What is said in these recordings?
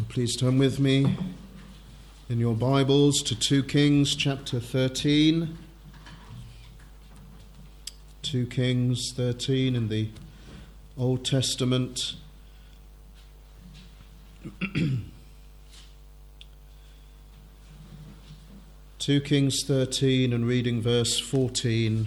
Please turn with me in your Bibles to 2 Kings chapter 13. 2 Kings 13 in the Old Testament. 2 Kings 13 and reading verse 14.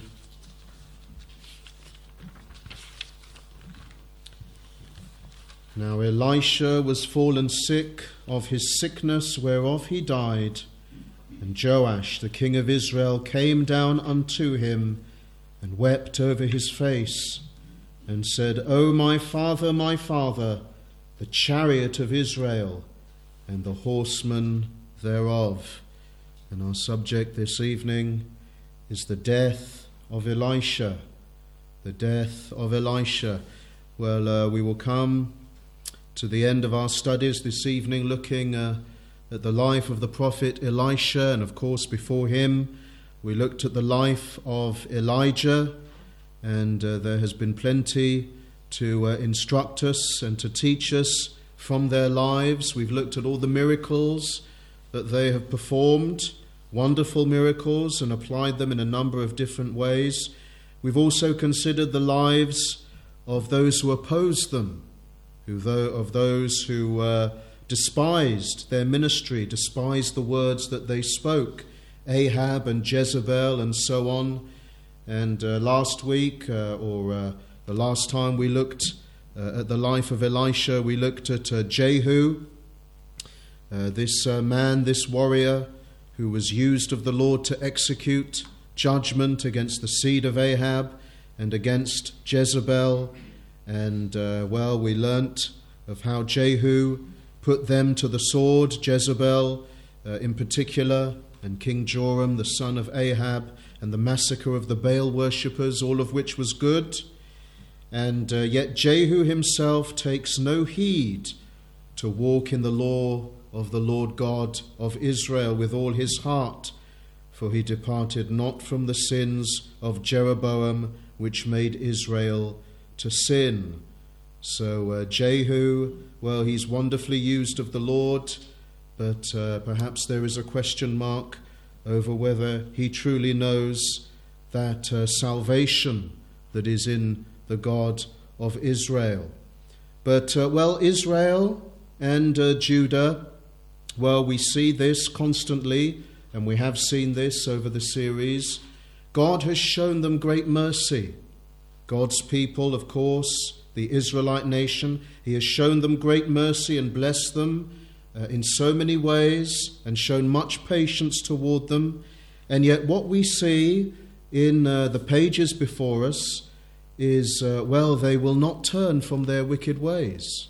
Now Elisha was fallen sick of his sickness whereof he died, and Joash the king of Israel came down unto him, and wept over his face, and said, O my father, the chariot of Israel, and the horsemen thereof. And our subject this evening is the death of Elisha. The death of Elisha. Well, we will come to the end of our studies this evening looking at the life of the prophet Elisha, and of course before him we looked at the life of Elijah, and there has been plenty to instruct us and to teach us from their lives. We've looked at all the miracles that they have performed, wonderful miracles, and applied them in a number of different ways. We've also considered the lives of those who opposed them, of those who despised their ministry, despised the words that they spoke, Ahab and Jezebel and so on. And last week, the last time we looked at the life of Elisha, we looked at Jehu, this man, this warrior, who was used of the Lord to execute judgment against the seed of Ahab and against Jezebel. And, we learnt of how Jehu put them to the sword, Jezebel in particular, and King Joram, the son of Ahab, and the massacre of the Baal worshippers, all of which was good. And yet Jehu himself takes no heed to walk in the law of the Lord God of Israel with all his heart, for he departed not from the sins of Jeroboam, which made Israel to sin. So Jehu, he's wonderfully used of the Lord, but perhaps there is a question mark over whether he truly knows that salvation that is in the God of Israel. But, Israel and Judah, we see this constantly, and we have seen this over the series. God has shown them great mercy. God's people, of course, the Israelite nation, he has shown them great mercy and blessed them in so many ways and shown much patience toward them. And yet what we see in the pages before us is, they will not turn from their wicked ways.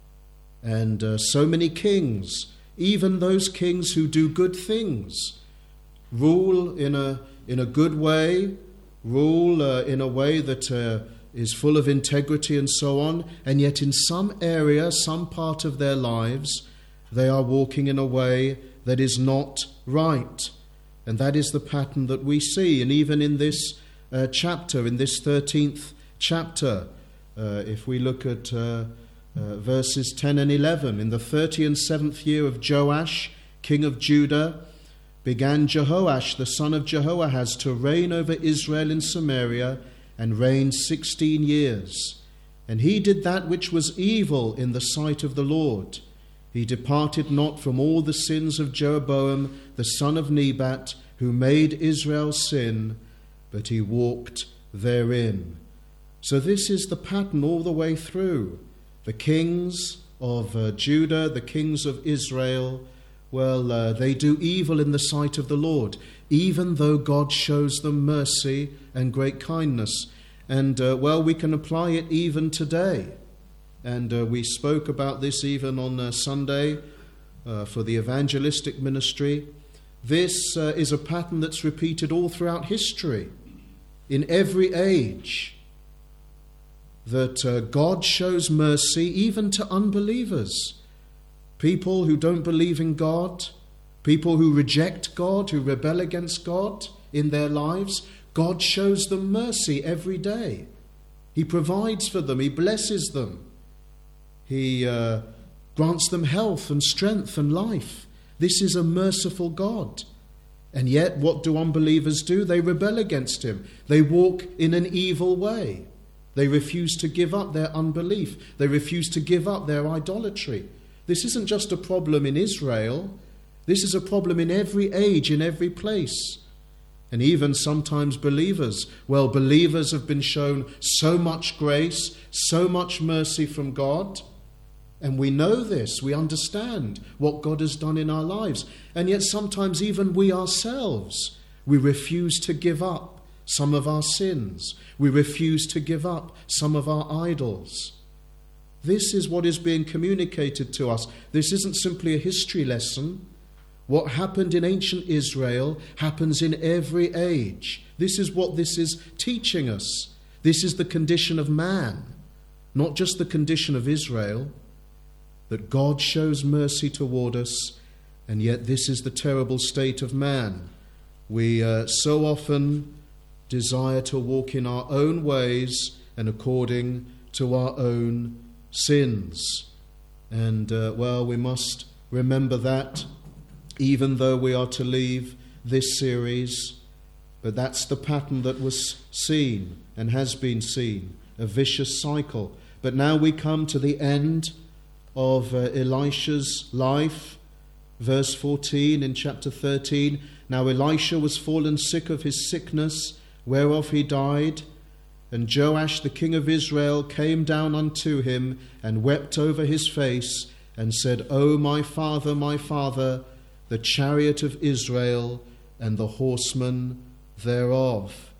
And so many kings, even those kings who do good things, rule in a good way, rule in a way that is full of integrity and so on, and yet in some area, some part of their lives, they are walking in a way that is not right. And that is the pattern that we see. And even in this chapter, in this 13th chapter, if we look at verses 10 and 11, in the 37th year of Joash, king of Judah, began Jehoash, the son of Jehoahaz, to reign over Israel in Samaria, and reigned 16 years. And he did that which was evil in the sight of the Lord. He departed not from all the sins of Jeroboam, the son of Nebat, who made Israel sin, but he walked therein. So this is the pattern all the way through. The kings of Judah, the kings of Israel, they do evil in the sight of the Lord, even though God shows them mercy and great kindness. And, we can apply it even today. And we spoke about this even on Sunday for the evangelistic ministry. This is a pattern that's repeated all throughout history, in every age, that God shows mercy even to unbelievers. People who don't believe in God, people who reject God, who rebel against God in their lives, God shows them mercy every day. He provides for them, he blesses them. He grants them health and strength and life. This is a merciful God. And yet, what do unbelievers do? They rebel against him. They walk in an evil way. They refuse to give up their unbelief. They refuse to give up their idolatry. This isn't just a problem in Israel. This is a problem in every age, in every place. And even sometimes believers. Well, believers have been shown so much grace, so much mercy from God. And we know this, we understand what God has done in our lives. And yet sometimes even we ourselves, we refuse to give up some of our sins. We refuse to give up some of our idols. This is what is being communicated to us. This isn't simply a history lesson. What happened in ancient Israel happens in every age. This is what this is teaching us. This is the condition of man, not just the condition of Israel. That God shows mercy toward us, and yet this is the terrible state of man. We so often desire to walk in our own ways and according to our own sins. And, we must remember that, even though we are to leave this series. But that's the pattern that was seen and has been seen, a vicious cycle. But now we come to the end of Elisha's life. Verse 14 in chapter 13. Now Elisha was fallen sick of his sickness, whereof he died. And Joash the king of Israel came down unto him, and wept over his face, and said, O my father, the chariot of Israel, and the horsemen thereof.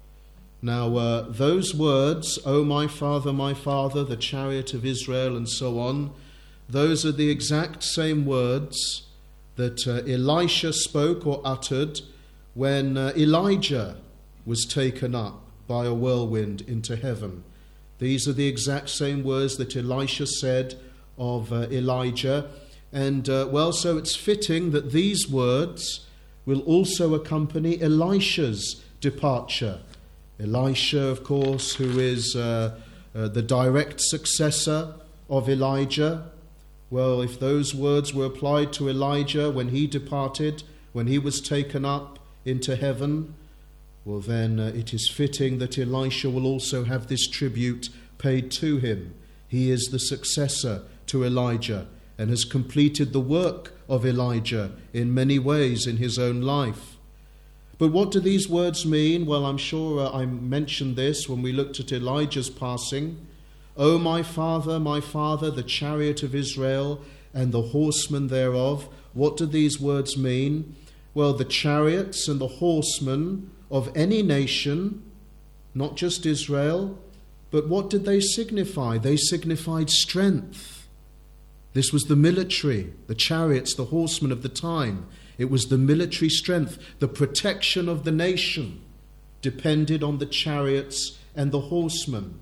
Now those words, O my father, the chariot of Israel, and so on, those are the exact same words that Elisha spoke or uttered when Elijah was taken up by a whirlwind into heaven. These are the exact same words that Elisha said of Elijah. And so it's fitting that these words will also accompany Elisha's departure. Elisha, of course, who is the direct successor of Elijah. Well, if those words were applied to Elijah when he departed, when he was taken up into heaven, well then it is fitting that Elisha will also have this tribute paid to him. He is the successor to Elijah and has completed the work of Elijah in many ways in his own life. But what do these words mean? Well, I'm sure I mentioned this when we looked at Elijah's passing. O my father, the chariot of Israel, and the horsemen thereof. What do these words mean? Well, the chariots and the horsemen of any nation, not just Israel, but what did they signify? They signified strength. This was the military, the chariots, the horsemen of the time. It was the military strength. The protection of the nation depended on the chariots and the horsemen.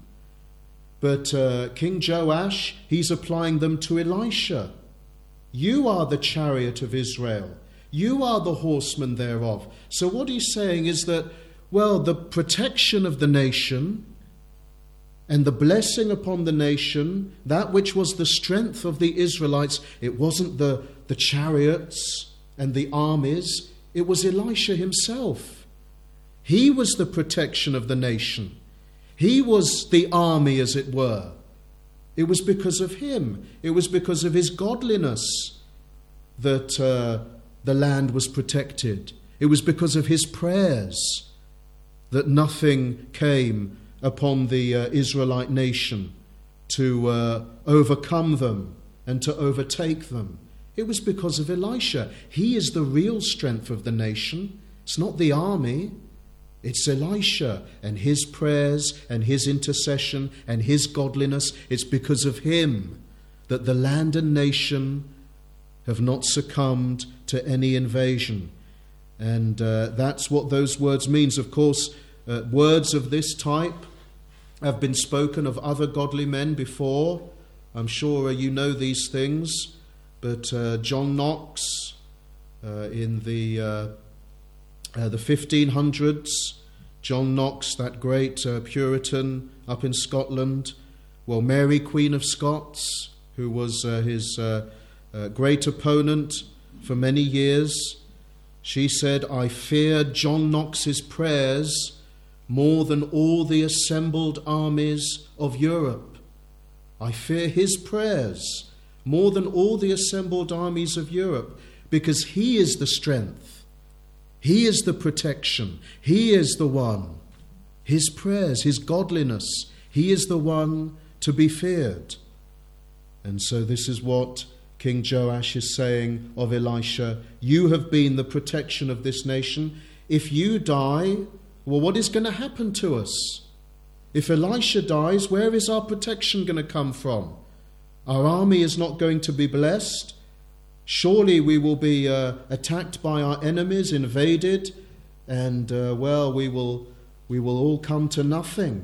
But King Joash, he's applying them to Elisha. You are the chariot of Israel. You are the horsemen thereof. So what he's saying is that, the protection of the nation and the blessing upon the nation, that which was the strength of the Israelites, it wasn't the chariots and the armies, it was Elisha himself. He was the protection of the nation. He was the army, as it were. It was because of him. It was because of his godliness that the land was protected. It was because of his prayers that nothing came upon the Israelite nation to overcome them and to overtake them. It was because of Elisha. He is the real strength of the nation. It's not the army. It's Elisha and his prayers and his intercession and his godliness. It's because of him that the land and nation have not succumbed to any invasion. And that's what those words means. Of course, words of this type have been spoken of other godly men before. I'm sure you know these things. But John Knox in the 1500s, John Knox, that great Puritan up in Scotland, Mary Queen of Scots, who was his great opponent for many years, she said, "I fear John Knox's prayers more than all the assembled armies of Europe. I fear his prayers more than all the assembled armies of Europe, because he is the strength. He is the protection. He is the one. His prayers, his godliness, he is the one to be feared." And so this is what King Joash is saying of Elisha. You have been the protection of this nation. If you die, well, what is going to happen to us? If Elisha dies, where is our protection going to come from? Our army is not going to be blessed. Surely we will be attacked by our enemies, invaded, and we will all come to nothing.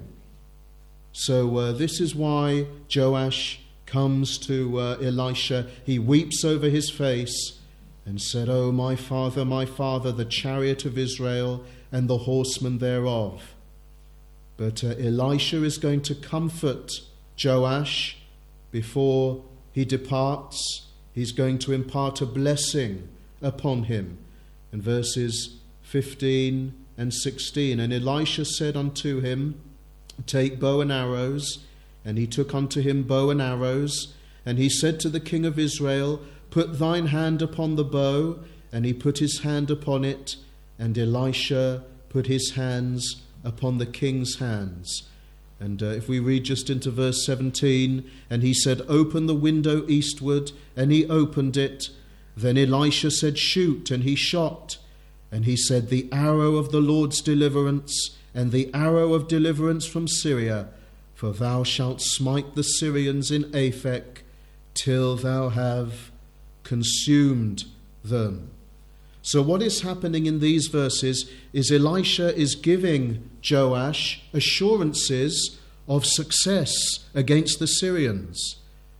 So this is why Joash comes to Elisha. He weeps over his face and said, "Oh, my father, the chariot of Israel and the horsemen thereof." But Elisha is going to comfort Joash before he departs. He's going to impart a blessing upon him. In verses 15 and 16, "And Elisha said unto him, Take bow and arrows. And he took unto him bow and arrows. And he said to the king of Israel, Put thine hand upon the bow. And he put his hand upon it. And Elisha put his hands upon the king's hands." And if we read just into verse 17, "And he said, Open the window eastward. And he opened it. Then Elisha said, Shoot. And he shot. And he said, The arrow of the Lord's deliverance, and the arrow of deliverance from Syria. For thou shalt smite the Syrians in Aphek, till thou have consumed them." So what is happening in these verses is Elisha is giving Joash assurances of success against the Syrians.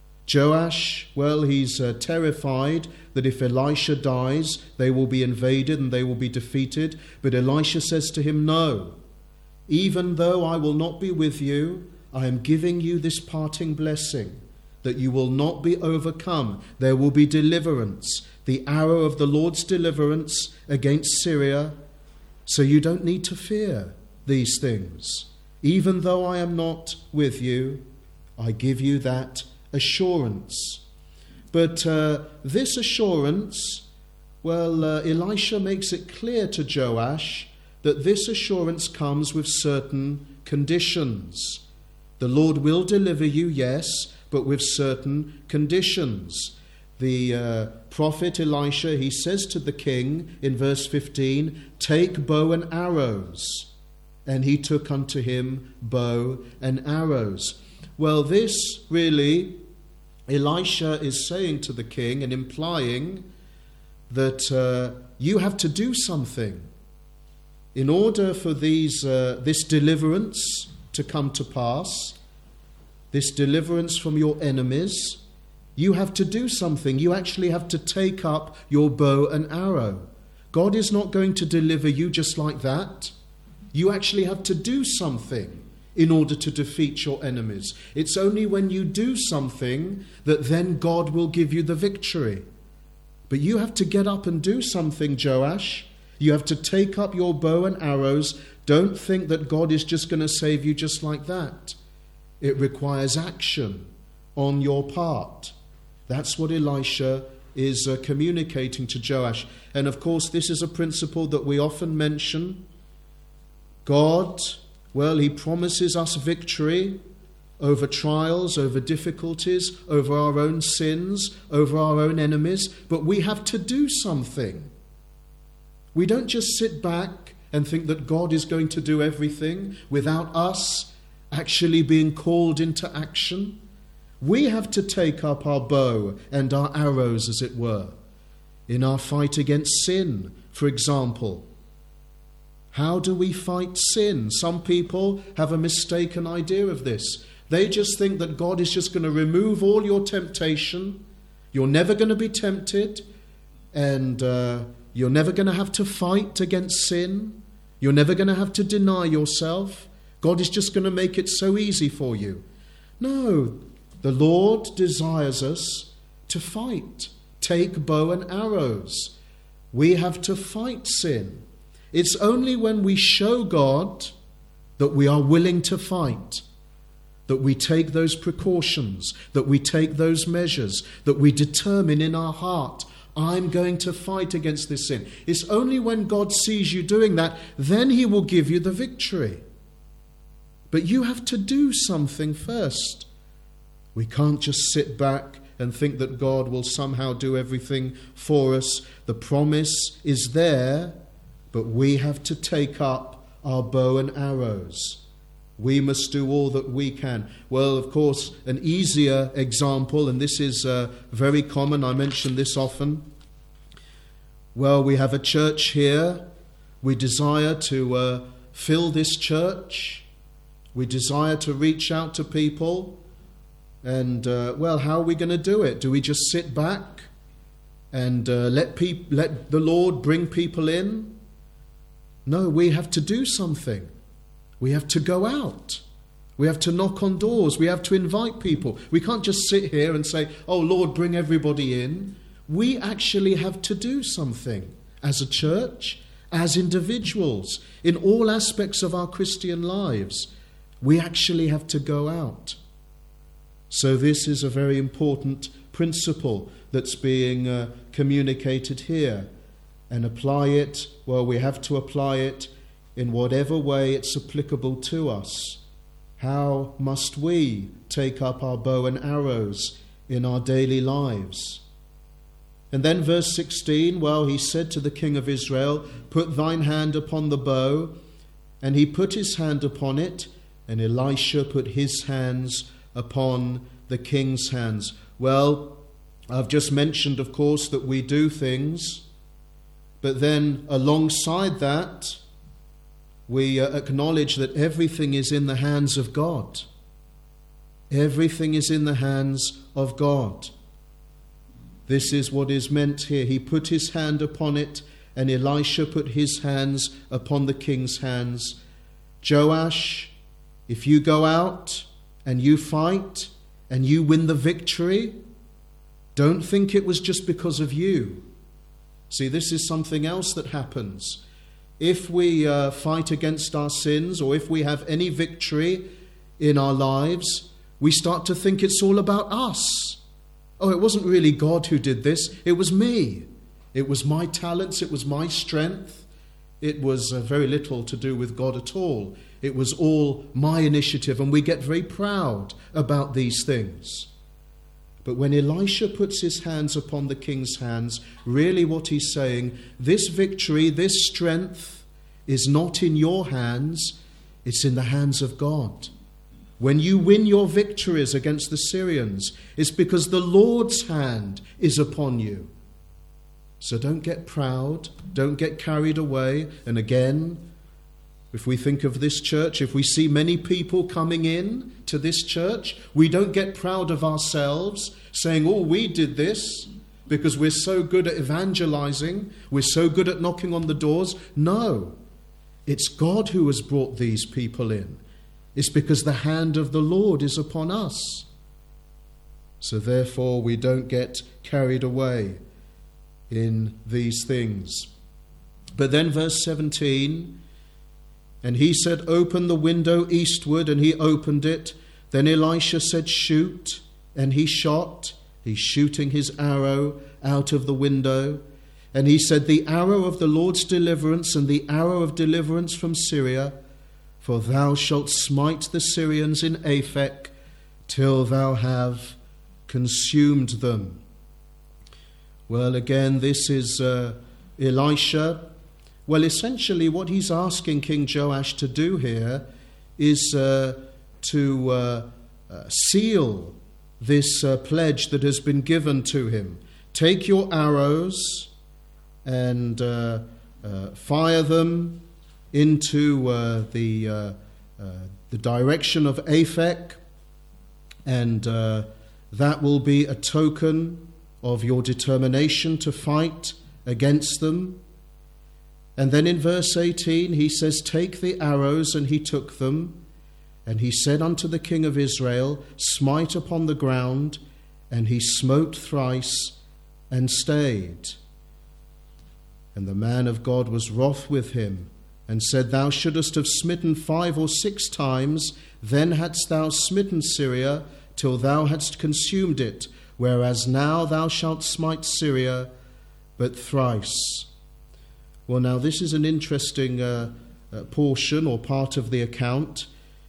Joash, well, he's terrified that if Elisha dies, they will be invaded and they will be defeated. But Elisha says to him, "No, even though I will not be with you, I am giving you this parting blessing, that you will not be overcome. There will be deliverance, the arrow of the Lord's deliverance against Syria. So you don't need to fear these things. Even though I am not with you, I give you that assurance." But this assurance, well, Elisha makes it clear to Joash that this assurance comes with certain conditions. The Lord will deliver you, yes, but with certain conditions. The prophet Elisha, he says to the king in verse 15, "Take bow and arrows." And he took unto him bow and arrows. Well, this really, Elisha is saying to the king and implying that you have to do something. In order for this deliverance to come to pass, this deliverance from your enemies, you have to do something. You actually have to take up your bow and arrow. God is not going to deliver you just like that. You actually have to do something in order to defeat your enemies. It's only when you do something that then God will give you the victory. But you have to get up and do something, Joash. You have to take up your bow and arrows. Don't think that God is just going to save you just like that. It requires action on your part. That's what Elisha is communicating to Joash. And of course, this is a principle that we often mention. God, well, he promises us victory over trials, over difficulties, over our own sins, over our own enemies, but we have to do something. We don't just sit back and think that God is going to do everything without us actually being called into action. We have to take up our bow and our arrows, as it were, in our fight against sin, for example. How do we fight sin? Some people have a mistaken idea of this. They just think that God is just going to remove all your temptation. You're never going to be tempted, and you're never going to have to fight against sin. You're never going to have to deny yourself. God is just going to make it so easy for you. No, the Lord desires us to fight. take bow and arrows. We have to fight sin. It's only when we show God that we are willing to fight, that we take those precautions, that we take those measures, that we determine in our heart, I'm going to fight against this sin. It's only when God sees you doing that, then he will give you the victory. But you have to do something first. We can't just sit back and think that God will somehow do everything for us. The promise is there, but we have to take up our bow and arrows. We must do all that we can. Well, of course, an easier example, and this is very common, I mention this often. Well, we have a church here. We desire to fill this church. We desire to reach out to people. And, well, how are we going to do it? Do we just sit back and let the Lord bring people in? No, we have to do something. We have to go out. We have to knock on doors. We have to invite people. We can't just sit here and say, oh, Lord, bring everybody in. We actually have to do something as a church, as individuals, in all aspects of our Christian lives. We actually have to go out. So this is a very important principle that's being communicated here. And apply it, well, we have to apply it in whatever way it's applicable to us. How must we take up our bow and arrows in our daily lives? And then verse 16, well, he said to the king of Israel, put thine hand upon the bow. And he put his hand upon it, and Elisha put his hands upon the king's hands. Well, I've just mentioned, of course, that we do things, but then alongside that, we acknowledge that everything is in the hands of God. Everything is in the hands of God. This is what is meant here. He put his hand upon it, and Elisha put his hands upon the king's hands. Joash, if you go out and you fight and you win the victory, don't think it was just because of you. See, this is something else that happens. If we fight against our sins, or if we have any victory in our lives, we start to think it's all about us. Oh, it wasn't really God who did this. It was me. It was my talents. It was my strength. It was very little to do with God at all. It was all my initiative, and we get very proud about these things. But when Elisha puts his hands upon the king's hands, really what he's saying, this victory, this strength is not in your hands, it's in the hands of God. When you win your victories against the Syrians, it's because the Lord's hand is upon you. So don't get proud, don't get carried away. And again, if we think of this church, if we see many people coming in to this church, we don't get proud of ourselves, saying, oh, we did this because we're so good at evangelizing, we're so good at knocking on the doors. No, it's God who has brought these people in. It's because the hand of the Lord is upon us. So therefore we don't get carried away in these things. But then verse 17, and he said, open the window eastward, and he opened it. Then Elisha said, shoot, and he shot. He's shooting his arrow out of the window. And he said, the arrow of the Lord's deliverance, and the arrow of deliverance from Syria, for thou shalt smite the Syrians in Aphek till thou have consumed them. Well, again, this is Elisha. Well, essentially what he's asking King Joash to do here is to seal this pledge that has been given to him. Take your arrows and fire them into the direction of Aphek, and that will be a token of your determination to fight against them. And then in verse 18 he says, take the arrows, and he took them. And he said unto the king of Israel, smite upon the ground. And he smote thrice, and stayed. And the man of God was wroth with him, and said, Thou shouldest have smitten 5 or 6 times, then hadst thou smitten Syria, till thou hadst consumed it, whereas now thou shalt smite Syria but thrice. Well, now this is an interesting portion or part of the account.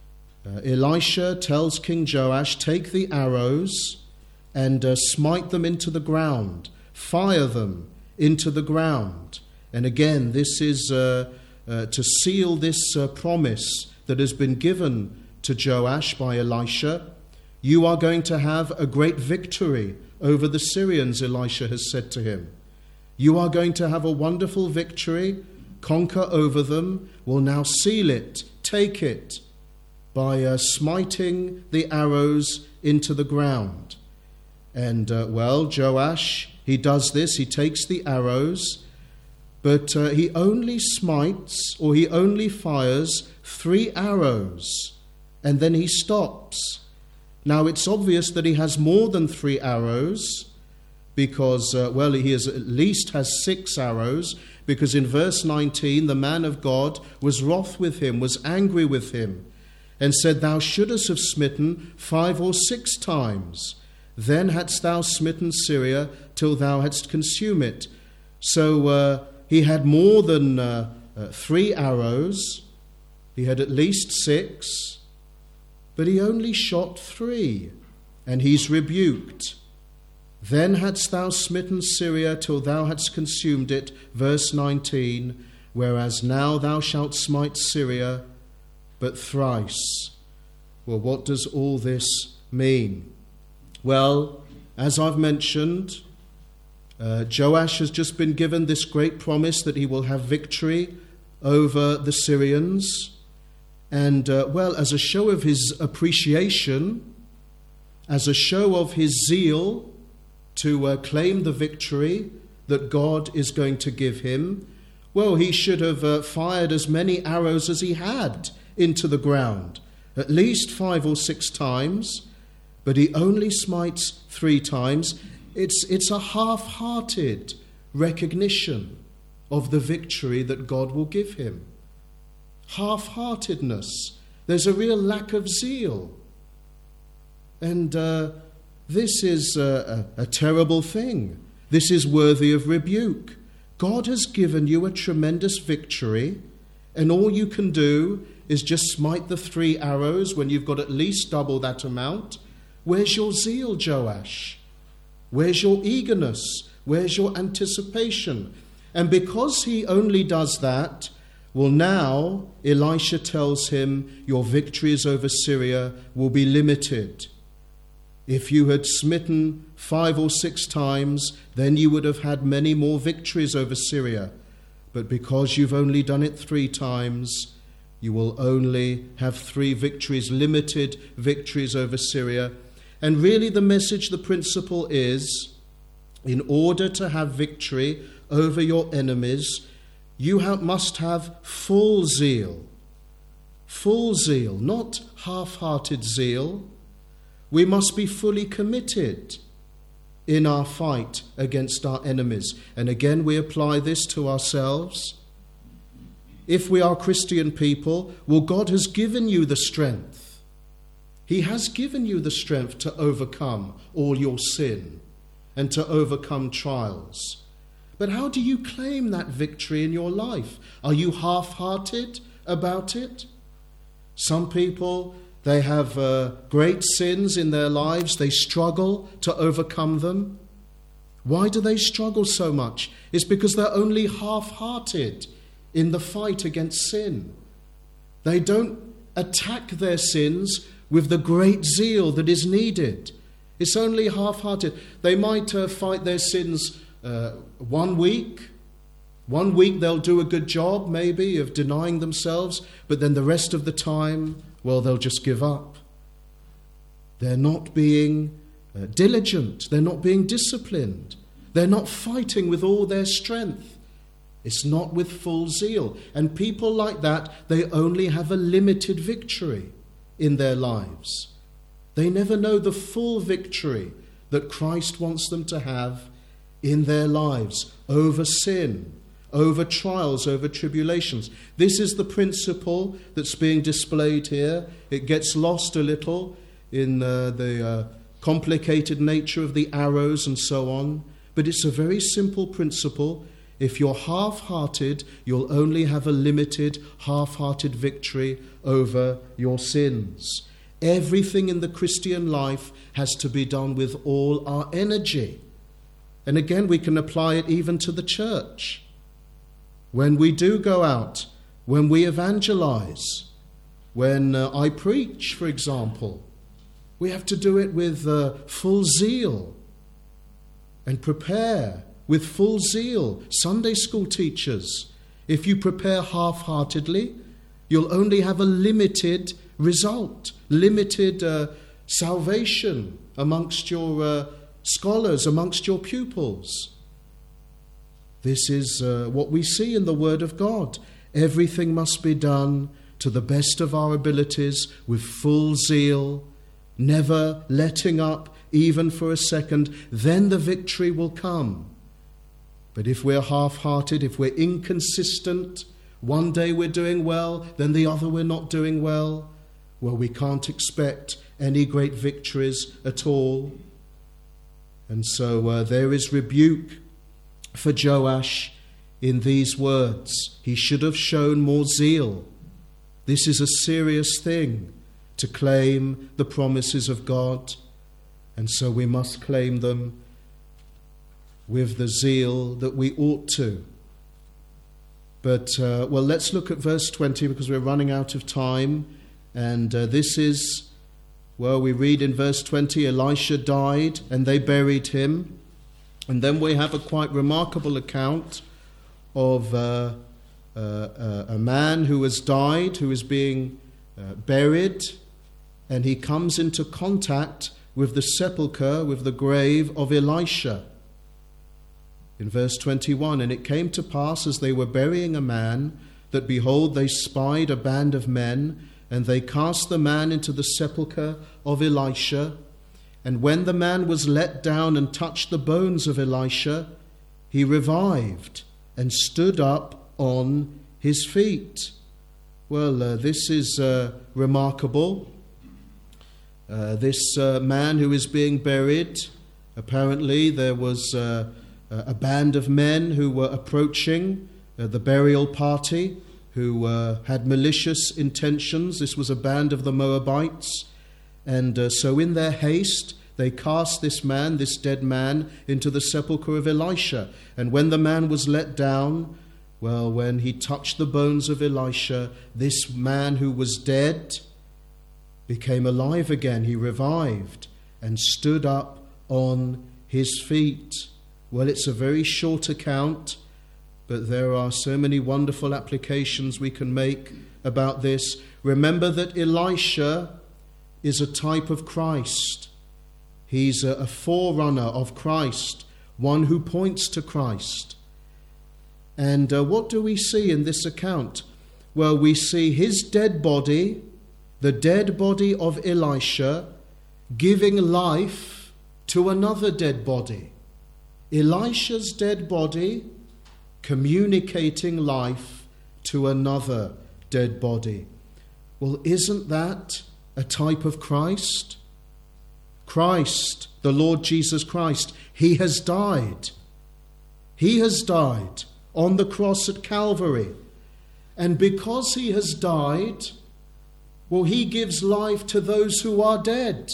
Elisha tells King Joash, take the arrows and smite them into the ground, fire them into the ground. And again, this is to seal this promise that has been given to Joash by Elisha. You are going to have a great victory over the Syrians, Elisha has said to him. You are going to have a wonderful victory, conquer over them. Well, now seal it, take it, by smiting the arrows into the ground. And, Joash, he does this, he takes the arrows, but he only smites, or he only fires 3 arrows, and then he stops. Now, it's obvious that he has more than 3 arrows, because, he at least has 6 arrows, because in verse 19, the man of God was wroth with him, was angry with him, and said, Thou shouldest have smitten 5 or 6 times. Then hadst thou smitten Syria till thou hadst consumed it. So he had more than 3 arrows. He had at least 6, but he only shot 3, and he's rebuked. Then hadst thou smitten Syria till thou hadst consumed it, verse 19, whereas now thou shalt smite Syria but thrice. Well, what does all this mean? Well, as I've mentioned, Joash has just been given this great promise that he will have victory over the Syrians. And, as a show of his appreciation, as a show of his zeal to claim the victory that God is going to give him, well, he should have fired as many arrows as he had into the ground, at least 5 or 6 times, but he only smites 3 times. It's a half-hearted recognition of the victory that God will give him. Half-heartedness. There's a real lack of zeal. And this is a terrible thing. This is worthy of rebuke. God has given you a tremendous victory, and all you can do is just smite the 3 arrows when you've got at least double that amount. Where's your zeal, Joash? Where's your eagerness? Where's your anticipation? And because he only does that, well, now Elisha tells him, your victories over Syria will be limited. If you had smitten 5 or 6 times, then you would have had many more victories over Syria. But because you've only done it 3 times, you will only have 3 victories, limited victories over Syria. And really the message, the principle is, in order to have victory over your enemies, you must have full zeal. Full zeal, not half-hearted zeal. We must be fully committed in our fight against our enemies. And again, we apply this to ourselves. If we are Christian people, well, God has given you the strength. He has given you the strength to overcome all your sin and to overcome trials. But how do you claim that victory in your life? Are you half-hearted about it? Some people, they have great sins in their lives. They struggle to overcome them. Why do they struggle so much? It's because they're only half-hearted in the fight against sin. They don't attack their sins with the great zeal that is needed. It's only half-hearted. They might fight their sins 1 week. 1 week they'll do a good job maybe of denying themselves, but then the rest of the time, well, they'll just give up. They're not being diligent. They're not being disciplined. They're not fighting with all their strength. It's not with full zeal. And people like that, they only have a limited victory in their lives. They never know the full victory that Christ wants them to have in their lives over sin, over trials, over tribulations. This is the principle that's being displayed here. It gets lost a little in the complicated nature of the arrows and so on, but it's a very simple principle. If you're half-hearted, you'll only have a limited, half-hearted victory over your sins. Everything in the Christian life has to be done with all our energy. And again, we can apply it even to the church. When we do go out, when we evangelize, when I preach, for example, we have to do it with full zeal and prepare with full zeal. Sunday school teachers, if you prepare half-heartedly, you'll only have a limited result, limited salvation amongst your scholars, amongst your pupils. This is what we see in the Word of God. Everything must be done to the best of our abilities with full zeal, never letting up even for a second. Then the victory will come. But if we're half-hearted, if we're inconsistent, one day we're doing well, then the other we're not doing well, well, we can't expect any great victories at all. And so there is rebuke for Joash in these words. He should have shown more zeal. This is a serious thing, to claim the promises of God, and so we must claim them with the zeal that we ought to. But, let's look at verse 20 because we're running out of time. And this is, we read in verse 20, Elisha died and they buried him. And then we have a quite remarkable account of a man who has died, who is being buried, and he comes into contact with the sepulchre, with the grave of Elisha. In verse 21, and it came to pass as they were burying a man, that behold, they spied a band of men, and they cast the man into the sepulchre of Elisha. And when the man was let down and touched the bones of Elisha, he revived and stood up on his feet. This is remarkable. This man who is being buried, apparently there was a band of men who were approaching the burial party, who had malicious intentions. This was a band of the Moabites. And so in their haste, they cast this man, this dead man, into the sepulchre of Elisha. And when the man was let down, when he touched the bones of Elisha, this man who was dead became alive again. He revived and stood up on his feet. It's a very short account, but there are so many wonderful applications we can make about this. Remember that Elisha is a type of Christ. He's a forerunner of Christ, one who points to Christ. And what do we see in this account? We see his dead body, the dead body of Elisha, giving life to another dead body. Elisha's dead body communicating life to another dead body. Isn't that a type of Christ? Christ, the Lord Jesus Christ, he has died. He has died on the cross at Calvary. And because he has died, he gives life to those who are dead.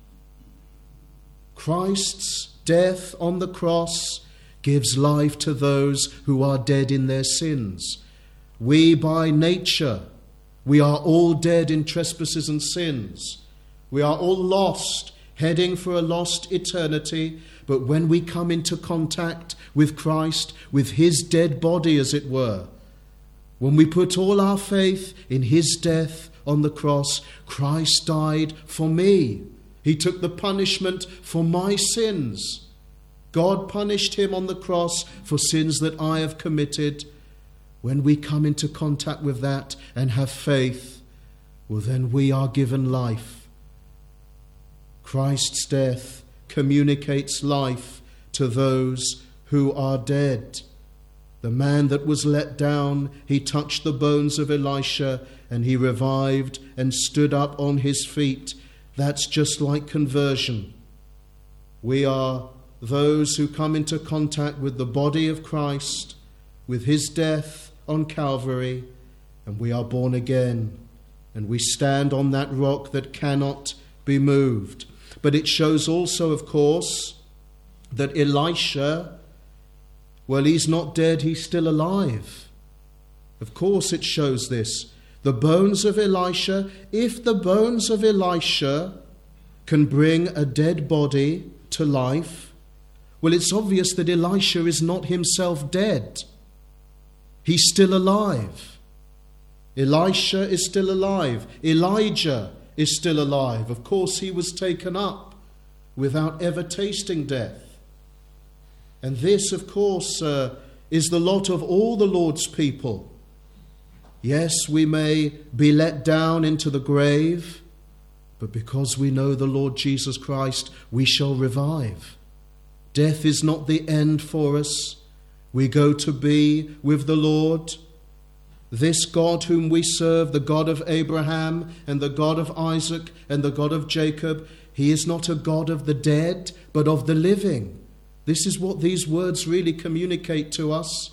Christ's death on the cross gives life to those who are dead in their sins. We by nature, we are all dead in trespasses and sins. We are all lost, heading for a lost eternity. But when we come into contact with Christ, with his dead body as it were, when we put all our faith in his death on the cross, Christ died for me. He took the punishment for my sins. God punished him on the cross for sins that I have committed. When we come into contact with that and have faith, then we are given life. Christ's death communicates life to those who are dead. The man that was let down, he touched the bones of Elisha, and he revived and stood up on his feet. That's just like conversion. We are those who come into contact with the body of Christ, with his death on Calvary, and we are born again, and we stand on that rock that cannot be moved. But it shows also, of course, that Elisha, well, he's not dead, he's still alive. Of course it shows this. The bones of Elisha, if the bones of Elisha can bring a dead body to life, well, it's obvious that Elisha is not himself dead. He's still alive. Elisha is still alive. Elijah is still alive. Of course, he was taken up without ever tasting death. And this, of course, is the lot of all the Lord's people. Yes, we may be let down into the grave, but because we know the Lord Jesus Christ, we shall revive. Death is not the end for us. We go to be with the Lord. This God whom we serve, the God of Abraham and the God of Isaac and the God of Jacob, he is not a God of the dead, but of the living. This is what these words really communicate to us.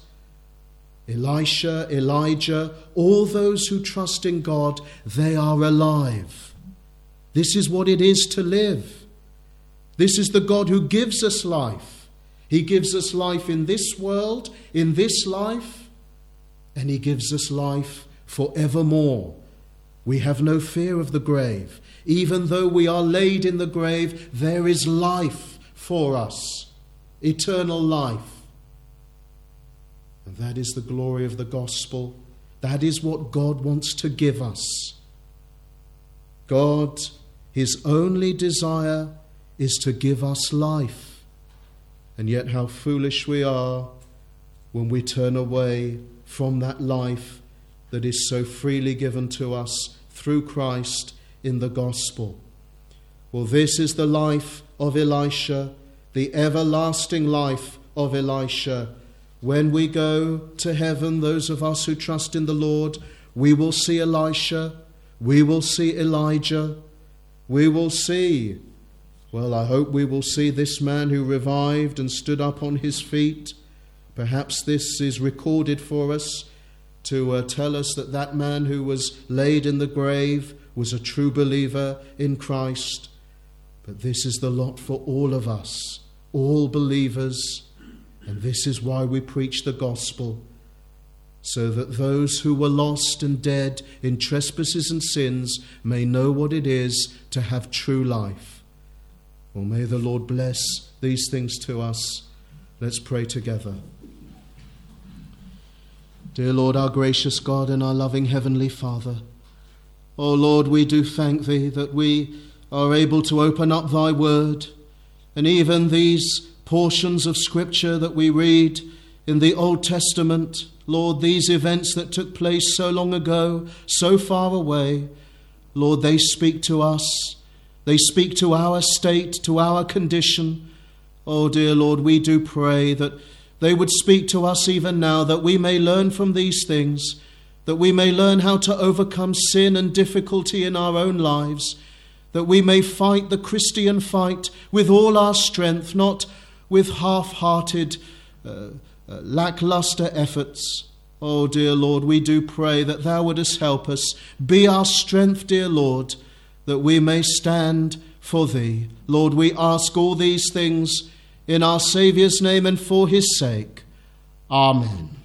Elisha, Elijah, all those who trust in God, they are alive. This is what it is to live. This is the God who gives us life. He gives us life in this world, in this life, and he gives us life forevermore. We have no fear of the grave. Even though we are laid in the grave, there is life for us. Eternal life. And that is the glory of the gospel. That is what God wants to give us. God, his only desire is to give us life. And yet how foolish we are when we turn away from that life that is so freely given to us through Christ in the gospel. Well, this is the life of Elisha, the everlasting life of Elisha. When we go to heaven, those of us who trust in the Lord, we will see Elisha, we will see Elijah, we will see, well, I hope we will see this man who revived and stood up on his feet. Perhaps this is recorded for us to tell us that that man who was laid in the grave was a true believer in Christ. But this is the lot for all of us, all believers, and this is why we preach the gospel, so that those who were lost and dead in trespasses and sins may know what it is to have true life. Well, may the Lord bless these things to us. Let's pray together. Dear Lord, our gracious God and our loving Heavenly Father, O Lord, we do thank Thee that we are able to open up Thy Word, and even these portions of Scripture that we read in the Old Testament, Lord, these events that took place so long ago, so far away, Lord, they speak to us. They speak to our state, to our condition. Oh, dear Lord, we do pray that they would speak to us even now, that we may learn from these things, that we may learn how to overcome sin and difficulty in our own lives, that we may fight the Christian fight with all our strength, not with half-hearted, lackluster efforts. Oh, dear Lord, we do pray that Thou wouldest help us. Be our strength, dear Lord, that we may stand for Thee. Lord, we ask all these things in our Saviour's name and for His sake. Amen.